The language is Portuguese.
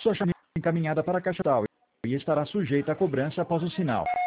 Sua chave encaminhada para a caixa postal e estará sujeita a cobrança após o sinal.